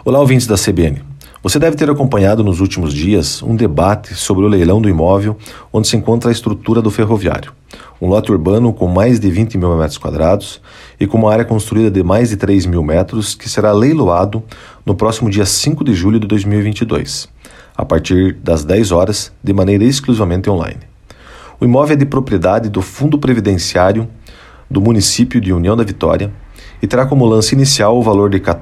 Olá, ouvintes da CBN. Você deve ter acompanhado nos últimos dias um debate sobre o leilão do imóvel onde se encontra a estrutura do ferroviário. Um lote urbano com mais de 20 mil metros quadrados e com uma área construída de mais de 3 mil metros que será leiloado no próximo dia 5 de julho de 2022, a partir das 10 horas, de maneira exclusivamente online. O imóvel é de propriedade do Fundo Previdenciário do município de União da Vitória e terá como lance inicial o valor de R$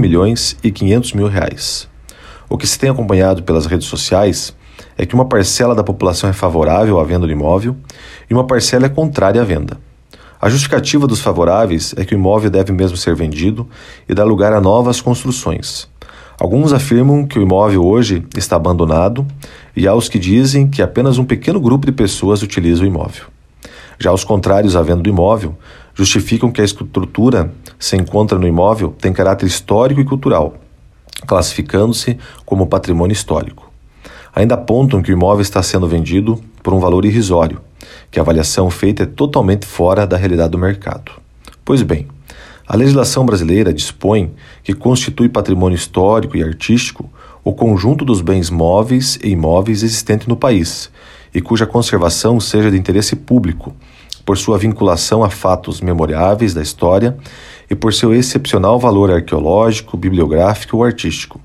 14.500.000. O que se tem acompanhado pelas redes sociais é que uma parcela da população é favorável à venda do imóvel e uma parcela é contrária à venda. A justificativa dos favoráveis é que o imóvel deve mesmo ser vendido e dar lugar a novas construções. Alguns afirmam que o imóvel hoje está abandonado e há os que dizem que apenas um pequeno grupo de pessoas utiliza o imóvel. Já os contrários à venda do imóvel justificam que a estrutura se encontra no imóvel tem caráter histórico e cultural, classificando-se como patrimônio histórico. Ainda apontam que o imóvel está sendo vendido por um valor irrisório, que a avaliação feita é totalmente fora da realidade do mercado. Pois bem, a legislação brasileira dispõe que constitui patrimônio histórico e artístico o conjunto dos bens móveis e imóveis existentes no país e cuja conservação seja de interesse público, por sua vinculação a fatos memoráveis da história e por seu excepcional valor arqueológico, bibliográfico ou artístico.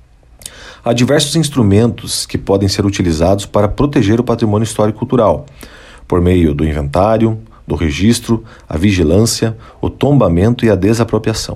Há diversos instrumentos que podem ser utilizados para proteger o patrimônio histórico e cultural, por meio do inventário, do registro, a vigilância, o tombamento e a desapropriação.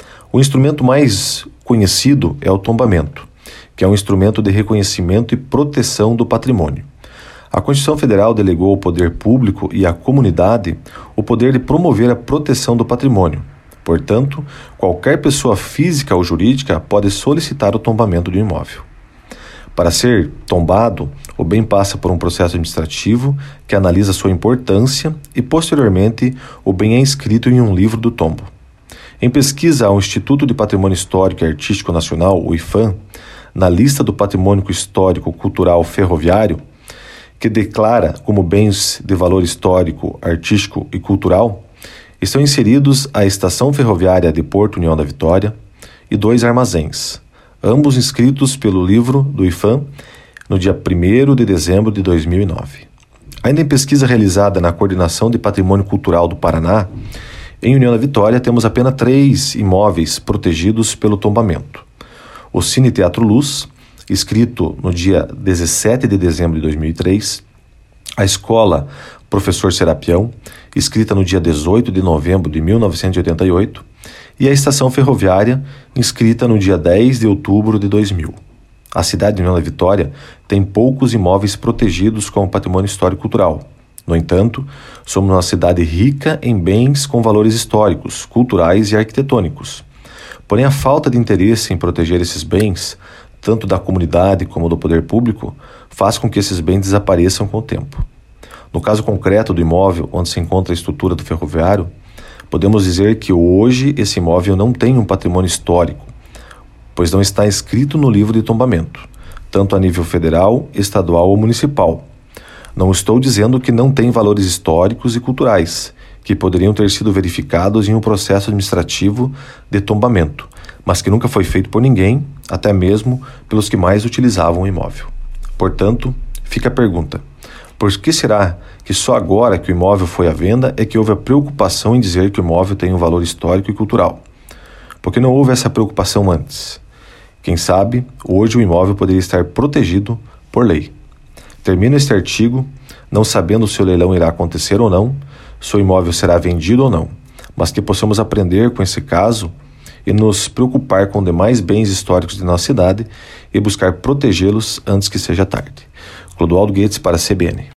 O instrumento mais conhecido é o tombamento, que é um instrumento de reconhecimento e proteção do patrimônio. A Constituição Federal delegou ao poder público e à comunidade o poder de promover a proteção do patrimônio. Portanto, qualquer pessoa física ou jurídica pode solicitar o tombamento do imóvel. Para ser tombado, o bem passa por um processo administrativo que analisa sua importância e, posteriormente, o bem é inscrito em um livro do tombo. Em pesquisa ao Instituto de Patrimônio Histórico e Artístico Nacional, o IPHAN, na lista do Patrimônio Histórico Cultural Ferroviário, que declara como bens de valor histórico, artístico e cultural, estão inseridos a Estação Ferroviária de Porto União da Vitória e 2 armazéns, ambos inscritos pelo livro do IPHAN no dia 1º de dezembro de 2009. Ainda em pesquisa realizada na Coordenação de Patrimônio Cultural do Paraná, em União da Vitória temos apenas 3 imóveis protegidos pelo tombamento. O Cine Teatro Luz, escrito no dia 17 de dezembro de 2003, a Escola Professor Serapião, escrita no dia 18 de novembro de 1988, e a Estação Ferroviária, inscrita no dia 10 de outubro de 2000. A cidade de União da Vitória tem poucos imóveis protegidos como patrimônio histórico e cultural. No entanto, somos uma cidade rica em bens com valores históricos, culturais e arquitetônicos. Porém, a falta de interesse em proteger esses bens, tanto da comunidade como do poder público, faz com que esses bens desapareçam com o tempo. No caso concreto do imóvel onde se encontra a estrutura do ferroviário, podemos dizer que hoje esse imóvel não tem um patrimônio histórico, pois não está inscrito no livro de tombamento, tanto a nível federal, estadual ou municipal. Não estou dizendo que não tem valores históricos e culturais, que poderiam ter sido verificados em um processo administrativo de tombamento, mas que nunca foi feito por ninguém, até mesmo pelos que mais utilizavam o imóvel. Portanto, fica a pergunta: por que será que só agora que o imóvel foi à venda é que houve a preocupação em dizer que o imóvel tem um valor histórico e cultural? Por que não houve essa preocupação antes? Quem sabe, hoje o imóvel poderia estar protegido por lei. Termino este artigo não sabendo se o leilão irá acontecer ou não, se o imóvel será vendido ou não, mas que possamos aprender com esse caso e nos preocupar com demais bens históricos de nossa cidade e buscar protegê-los antes que seja tarde. Clodoaldo Guedes para a CBN.